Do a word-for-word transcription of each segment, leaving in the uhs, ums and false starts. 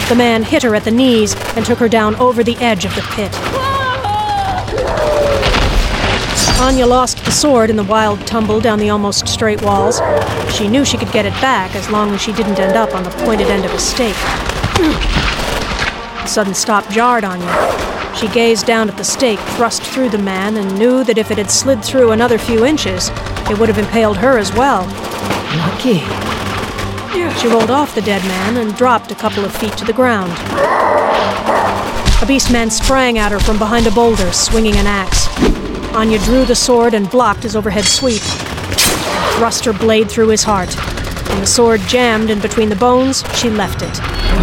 The man hit her at the knees and took her down over the edge of the pit. Anya lost the sword in the wild tumble down the almost straight walls. She knew she could get it back as long as she didn't end up on the pointed end of a stake. The sudden stop jarred Anya. She gazed down at the stake thrust through the man and knew that if it had slid through another few inches, it would have impaled her as well. Lucky. She rolled off the dead man and dropped a couple of feet to the ground. A beast man sprang at her from behind a boulder, swinging an axe. Anya drew the sword and blocked his overhead sweep. Thrust her blade through his heart. When the sword jammed in between the bones, she left it.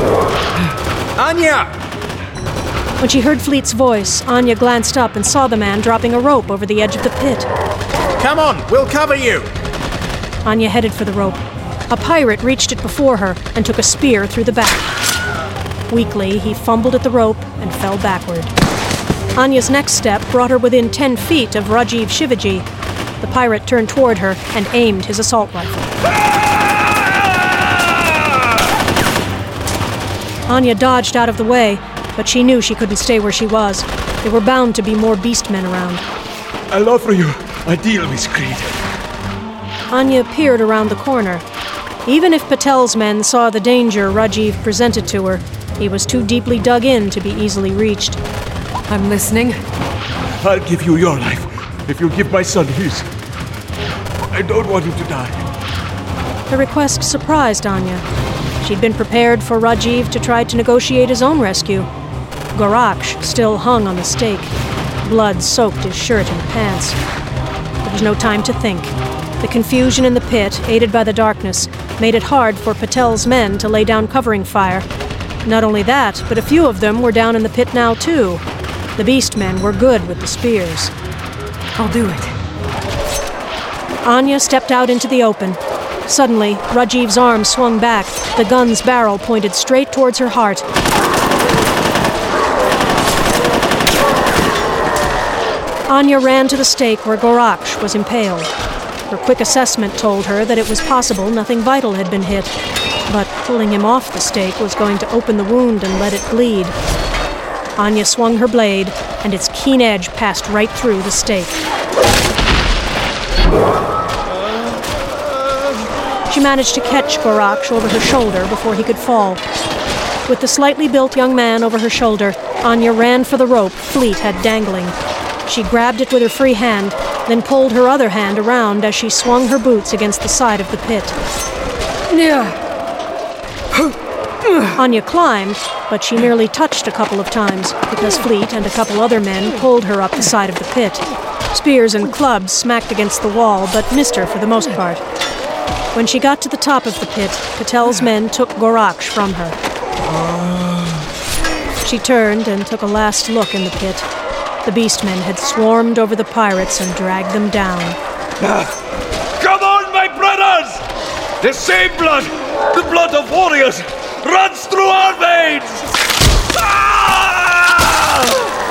Anya! When she heard Fleet's voice, Anya glanced up and saw the man dropping a rope over the edge of the pit. Come on, we'll cover you! Anya headed for the rope. A pirate reached it before her and took a spear through the back. Weakly, he fumbled at the rope and fell backward. Anya's next step brought her within ten feet of Rajiv Shivaji. The pirate turned toward her and aimed his assault rifle. Anya dodged out of the way, but she knew she couldn't stay where she was. There were bound to be more beastmen around. I'll offer you a deal, Miss Creed. Anya peered around the corner. Even if Patel's men saw the danger Rajiv presented to her, he was too deeply dug in to be easily reached. I'm listening. I'll give you your life if you give my son his. I don't want him to die. The request surprised Anya. She'd been prepared for Rajiv to try to negotiate his own rescue. Goraksh still hung on the stake. Blood soaked his shirt and pants. There was no time to think. The confusion in the pit, aided by the darkness, made it hard for Patel's men to lay down covering fire. Not only that, but a few of them were down in the pit now, too. The beastmen were good with the spears. I'll do it. Anya stepped out into the open. Suddenly, Rajiv's arm swung back, the gun's barrel pointed straight towards her heart. Anya ran to the stake where Goraksh was impaled. Her quick assessment told her that it was possible nothing vital had been hit, but pulling him off the stake was going to open the wound and let it bleed. Anya swung her blade, and its keen edge passed right through the stake. She managed to catch Goraksh over her shoulder before he could fall. With the slightly built young man over her shoulder, Anya ran for the rope Fleet had dangling. She grabbed it with her free hand, then pulled her other hand around as she swung her boots against the side of the pit. Anya climbed, but she merely touched a couple of times because Fleet and a couple other men pulled her up the side of the pit. Spears and clubs smacked against the wall, but missed her for the most part. When she got to the top of the pit, Patel's men took Goraksh from her. She turned and took a last look in the pit. The beastmen had swarmed over the pirates and dragged them down. Come on, my brothers! The same blood, the blood of warriors, runs through our veins! Ah!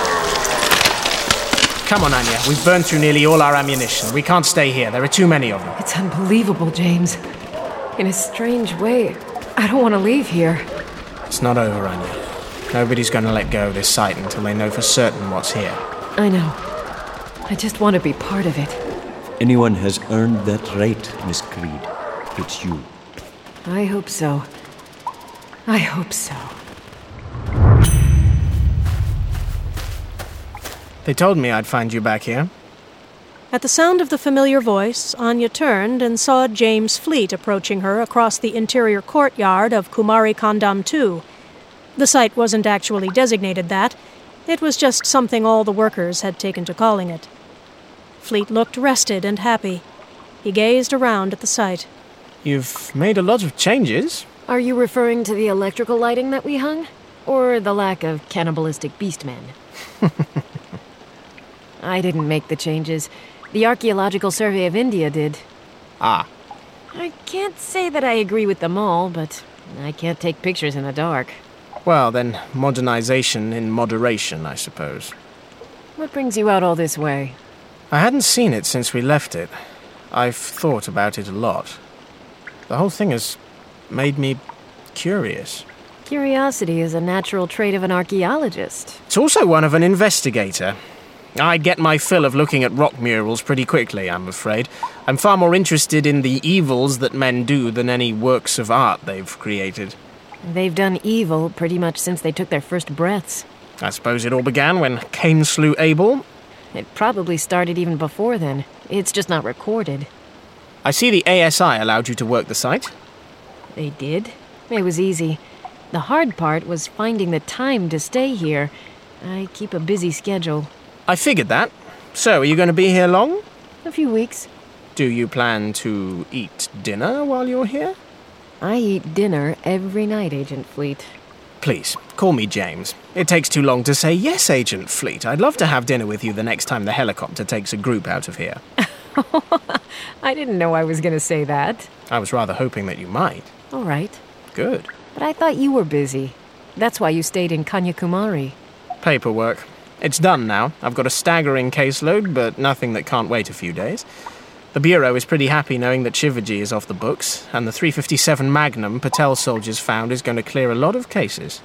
Come on, Anya. We've burned through nearly all our ammunition. We can't stay here. There are too many of them. It's unbelievable, James. In a strange way, I don't want to leave here. It's not over, Anya. Nobody's going to let go of this site until they know for certain what's here. I know. I just want to be part of it. Anyone has earned that right, Miss Creed. It's you. I hope so. I hope so. They told me I'd find you back here. At the sound of the familiar voice, Anya turned and saw James Fleet approaching her across the interior courtyard of Kumari Kandam two. The site wasn't actually designated that. It was just something all the workers had taken to calling it. Fleet looked rested and happy. He gazed around at the site. You've made a lot of changes. Are you referring to the electrical lighting that we hung? Or the lack of cannibalistic beastmen? I didn't make the changes. The Archaeological Survey of India did. Ah. I can't say that I agree with them all, but I can't take pictures in the dark. Well, then, modernization in moderation, I suppose. What brings you out all this way? I hadn't seen it since we left it. I've thought about it a lot. The whole thing has made me curious. Curiosity is a natural trait of an archaeologist. It's also one of an investigator. I get my fill of looking at rock murals pretty quickly, I'm afraid. I'm far more interested in the evils that men do than any works of art they've created. They've done evil pretty much since they took their first breaths. I suppose it all began when Cain slew Abel. It probably started even before then. It's just not recorded. I see the A S I allowed you to work the site. They did. It was easy. The hard part was finding the time to stay here. I keep a busy schedule. I figured that. So, are you going to be here long? A few weeks. Do you plan to eat dinner while you're here? I eat dinner every night, Agent Fleet. Please, call me James. It takes too long to say yes, Agent Fleet. I'd love to have dinner with you the next time the helicopter takes a group out of here. I didn't know I was going to say that. I was rather hoping that you might. All right. Good. But I thought you were busy. That's why you stayed in Kanyakumari. Paperwork. It's done now. I've got a staggering caseload, but nothing that can't wait a few days. The Bureau is pretty happy knowing that Shivaji is off the books, and the three fifty-seven Magnum Patel soldiers found is going to clear a lot of cases.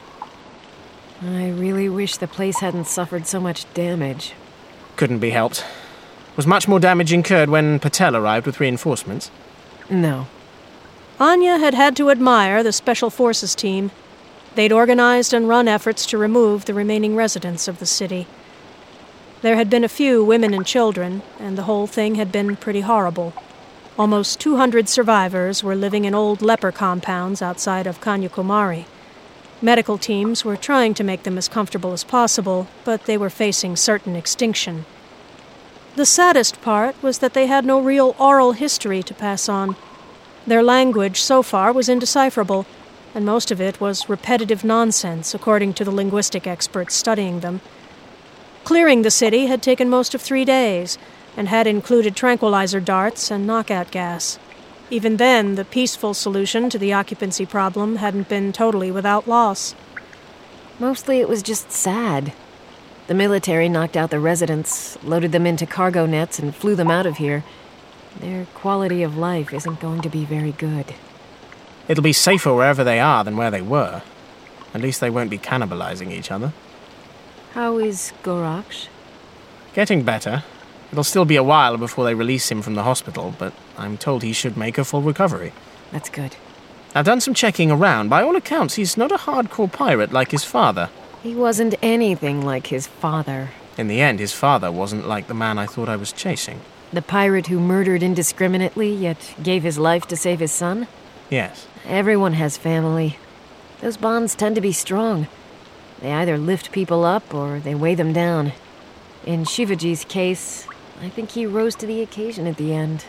I really wish the place hadn't suffered so much damage. Couldn't be helped. Was much more damage incurred when Patel arrived with reinforcements? No. Anya had had to admire the Special Forces team. They'd organized and run efforts to remove the remaining residents of the city. There had been a few women and children, and the whole thing had been pretty horrible. Almost two hundred survivors were living in old leper compounds outside of Kanyakumari. Medical teams were trying to make them as comfortable as possible, but they were facing certain extinction. The saddest part was that they had no real oral history to pass on. Their language so far was indecipherable, and most of it was repetitive nonsense, according to the linguistic experts studying them. Clearing the city had taken most of three days, and had included tranquilizer darts and knockout gas. Even then, the peaceful solution to the occupancy problem hadn't been totally without loss. Mostly it was just sad. The military knocked out the residents, loaded them into cargo nets, and flew them out of here. Their quality of life isn't going to be very good. It'll be safer wherever they are than where they were. At least they won't be cannibalizing each other. How is Goraksh? Getting better. It'll still be a while before they release him from the hospital, but I'm told he should make a full recovery. That's good. I've done some checking around. By all accounts, he's not a hardcore pirate like his father. He wasn't anything like his father. In the end, his father wasn't like the man I thought I was chasing. The pirate who murdered indiscriminately, yet gave his life to save his son? Yes. Everyone has family. Those bonds tend to be strong. They either lift people up or they weigh them down. In Shivaji's case, I think he rose to the occasion at the end.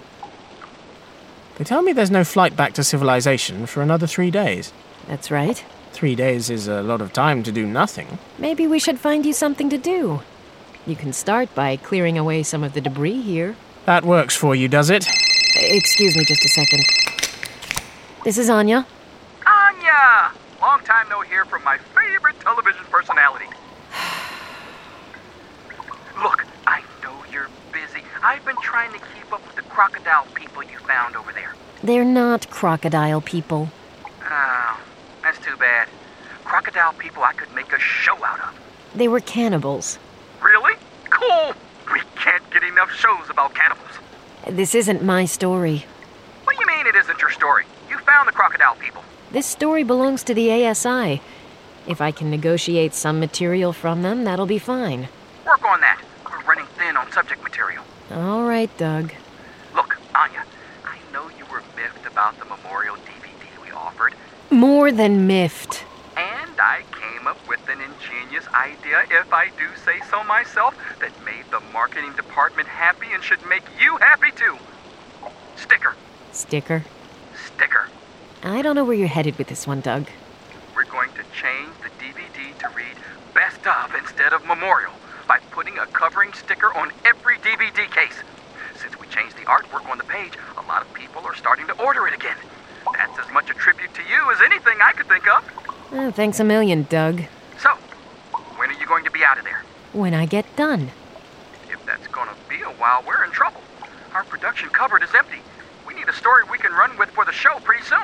They tell me there's no flight back to civilization for another three days. That's right. Three days is a lot of time to do nothing. Maybe we should find you something to do. You can start by clearing away some of the debris here. That works for you, does it? Excuse me just a second. This is Anya. Anya! Long time no hear from my favorite television personality. Look, I know you're busy. I've been trying to keep up with the crocodile people you found over there. They're not crocodile people. Oh, that's too bad. Crocodile people I could make a show out of. They were cannibals. Really? Cool! We can't get enough shows about cannibals. This isn't my story. What do you mean it isn't your story? You found the crocodile people. This story belongs to the A S I. If I can negotiate some material from them, that'll be fine. Work on that. We're running thin on subject material. All right, Doug. Look, Anya, I know you were miffed about the memorial D V D we offered. More than miffed. And I came up with an ingenious idea, if I do say so myself, that made the marketing department happy and should make you happy too. Sticker. Sticker? Sticker. I don't know where you're headed with this one, Doug. We're going to change the D V D to read Best of instead of Memorial by putting a covering sticker on every D V D case. Since we changed the artwork on the page, a lot of people are starting to order it again. That's as much a tribute to you as anything I could think of. Oh, thanks a million, Doug. So, when are you going to be out of there? When I get done. If that's going to be a while, we're in trouble. Our production cupboard is empty. We need a story we can run with for the show pretty soon.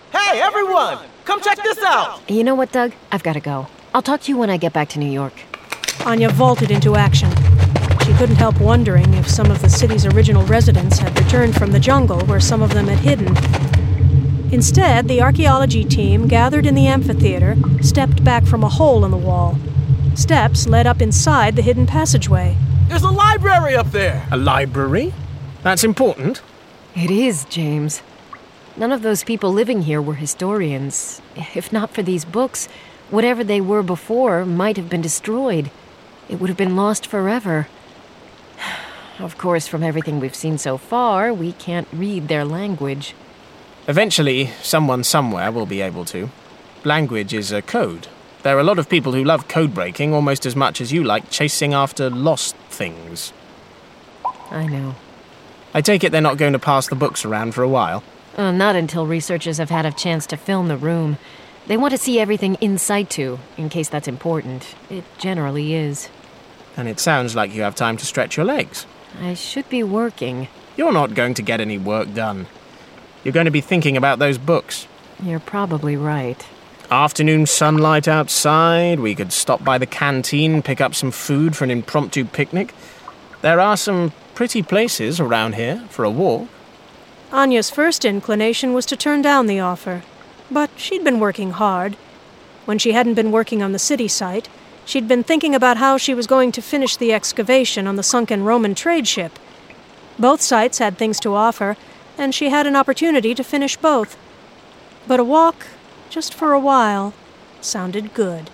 Hey, everyone! Come check this out! You know what, Doug? I've got to go. I'll talk to you when I get back to New York. Anya vaulted into action. She couldn't help wondering if some of the city's original residents had returned from the jungle where some of them had hidden. Instead, the archaeology team gathered in the amphitheater stepped back from a hole in the wall. Steps led up inside the hidden passageway. There's a library up there! A library? That's important. It is, James. None of those people living here were historians. If not for these books, whatever they were before might have been destroyed. It would have been lost forever. Of course, from everything we've seen so far, we can't read their language. Eventually, someone somewhere will be able to. Language is a code. There are a lot of people who love code breaking almost as much as you like chasing after lost things. I know. I take it they're not going to pass the books around for a while? Uh, not until researchers have had a chance to film the room. They want to see everything in situ, in case that's important. It generally is. And it sounds like you have time to stretch your legs. I should be working. You're not going to get any work done. You're going to be thinking about those books. You're probably right. Afternoon sunlight outside, we could stop by the canteen, pick up some food for an impromptu picnic. There are some pretty places around here for a walk. Anya's first inclination was to turn down the offer, but she'd been working hard. When she hadn't been working on the city site, she'd been thinking about how she was going to finish the excavation on the sunken Roman trade ship. Both sites had things to offer, and she had an opportunity to finish both. But a walk, just for a while, sounded good.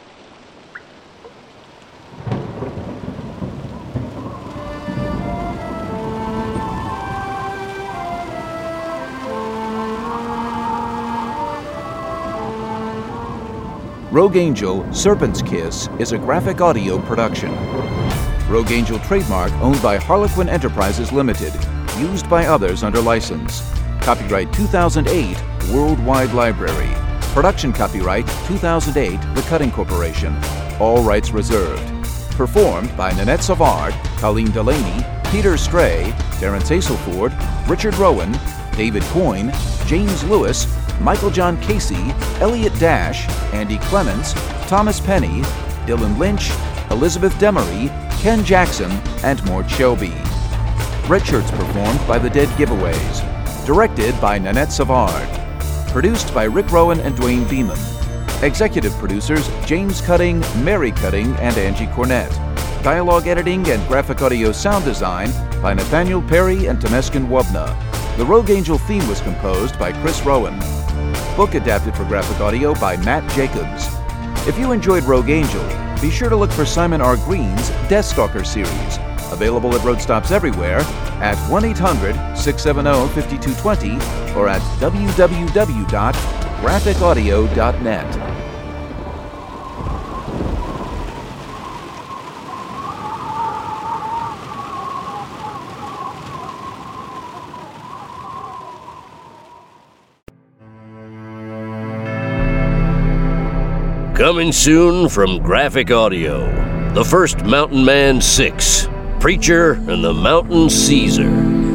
Rogue Angel Serpent's Kiss is a graphic audio production. Rogue Angel trademark owned by Harlequin Enterprises Limited. Used by others under license. Copyright two thousand eight, Worldwide Library. Production copyright two thousand eight, The Cutting Corporation. All rights reserved. Performed by Nanette Savard, Colleen Delaney, Peter Stray, Terrence Aselford, Richard Rowan, David Coyne, James Lewis, Michael John Casey, Elliot Dash, Andy Clements, Thomas Penny, Dylan Lynch, Elizabeth Demery, Ken Jackson, and Mort Shelby. Red Shirts performed by the Dead Giveaways. Directed by Nanette Savard. Produced by Rick Rowan and Dwayne Beeman. Executive producers James Cutting, Mary Cutting, and Angie Cornett. Dialogue editing and graphic audio sound design by Nathaniel Perry and Temeskin Wubna. The Rogue Angel theme was composed by Chris Rowan. Book adapted for graphic audio by Matt Jacobs. If you enjoyed Rogue Angel, be sure to look for Simon R. Green's Deathstalker series, available at road stops everywhere at one eight hundred, six seven zero, five two two zero or at w w w dot graphic audio dot net. Coming soon from Graphic Audio, The First Mountain Man six, Preacher and the Mountain Caesar.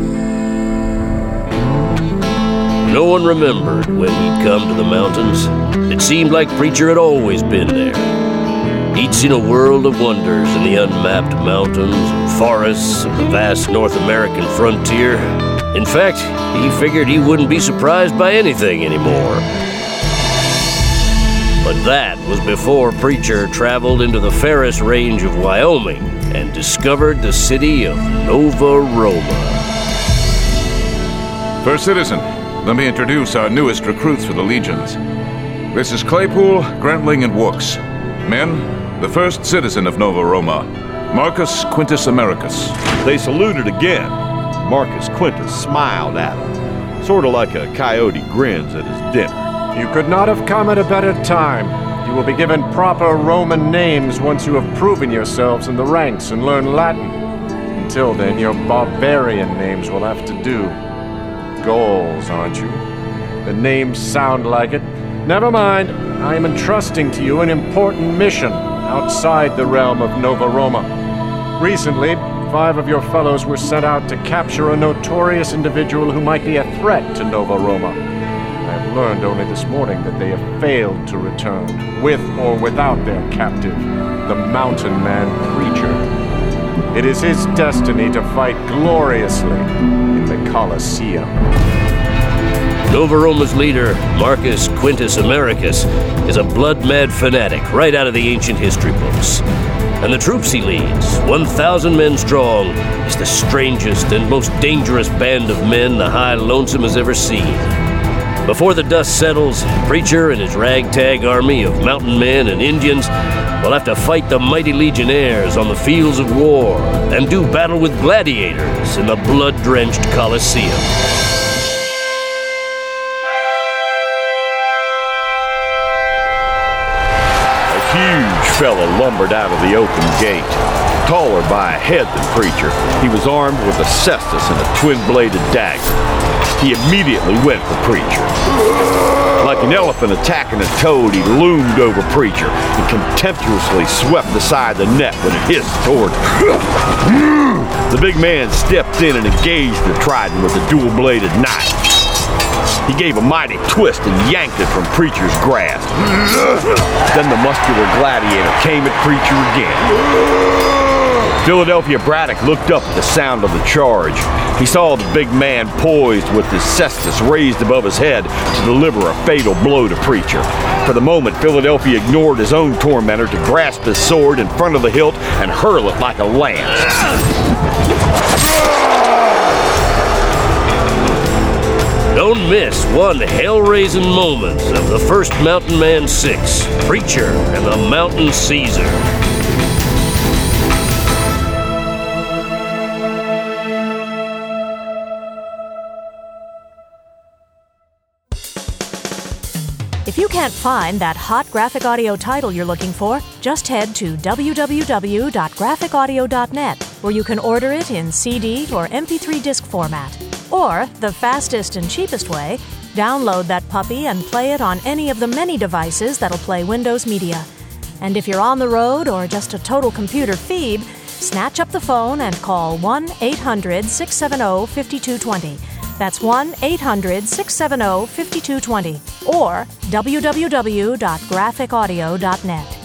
No one remembered when he'd come to the mountains. It seemed like Preacher had always been there. He'd seen a world of wonders in the unmapped mountains and forests of the vast North American frontier. In fact, he figured he wouldn't be surprised by anything anymore. But that was before Preacher traveled into the Ferris Range of Wyoming and discovered the city of Nova Roma. First Citizen, let me introduce our newest recruits for the Legions. This is Claypool, Grantling, and Wooks. Men, the First Citizen of Nova Roma, Marcus Quintus Americus. They saluted again. Marcus Quintus smiled at them, sort of like a coyote grins at his dinner. You could not have come at a better time. You will be given proper Roman names once you have proven yourselves in the ranks and learn Latin. Until then, your barbarian names will have to do. Gauls, aren't you? The names sound like it. Never mind. I am entrusting to you an important mission outside the realm of Nova Roma. Recently, five of your fellows were sent out to capture a notorious individual who might be a threat to Nova Roma. I have learned only this morning that they have failed to return, with or without their captive, the Mountain Man Preacher. It is his destiny to fight gloriously in the Colosseum. Nova Roma's leader, Marcus Quintus Americus, is a blood-mad fanatic right out of the ancient history books. And the troops he leads, one thousand men strong, is the strangest and most dangerous band of men the High Lonesome has ever seen. Before the dust settles, Preacher and his ragtag army of mountain men and Indians will have to fight the mighty legionnaires on the fields of war and do battle with gladiators in the blood-drenched Colosseum. Huge fella lumbered out of the open gate. Taller by a head than Preacher, he was armed with a cestus and a twin-bladed dagger. He immediately went for Preacher. Like an elephant attacking a toad, he loomed over Preacher and contemptuously swept aside the net when it hissed toward him. The big man stepped in and engaged the trident with a dual-bladed knife. He gave a mighty twist and yanked it from Preacher's grasp. Then the muscular gladiator came at Preacher again. Philadelphia Braddock looked up at the sound of the charge. He saw the big man poised with his cestus raised above his head to deliver a fatal blow to Preacher. For the moment, Philadelphia ignored his own tormentor to grasp his sword in front of the hilt and hurl it like a lance. Don't miss one hell-raising moment of the first Mountain Man six, Preacher and the Mountain Caesar. If you can't find that hot graphic audio title you're looking for, just head to w w w dot graphic audio dot net, where you can order it in C D or M P three disc format. Or, the fastest and cheapest way, download that puppy and play it on any of the many devices that'll play Windows Media. And if you're on the road or just a total computer phoebe, snatch up the phone and call one eight hundred six seven zero five two two zero. That's one eight hundred six seven zero five two two zero. Or w w w dot graphic audio dot net.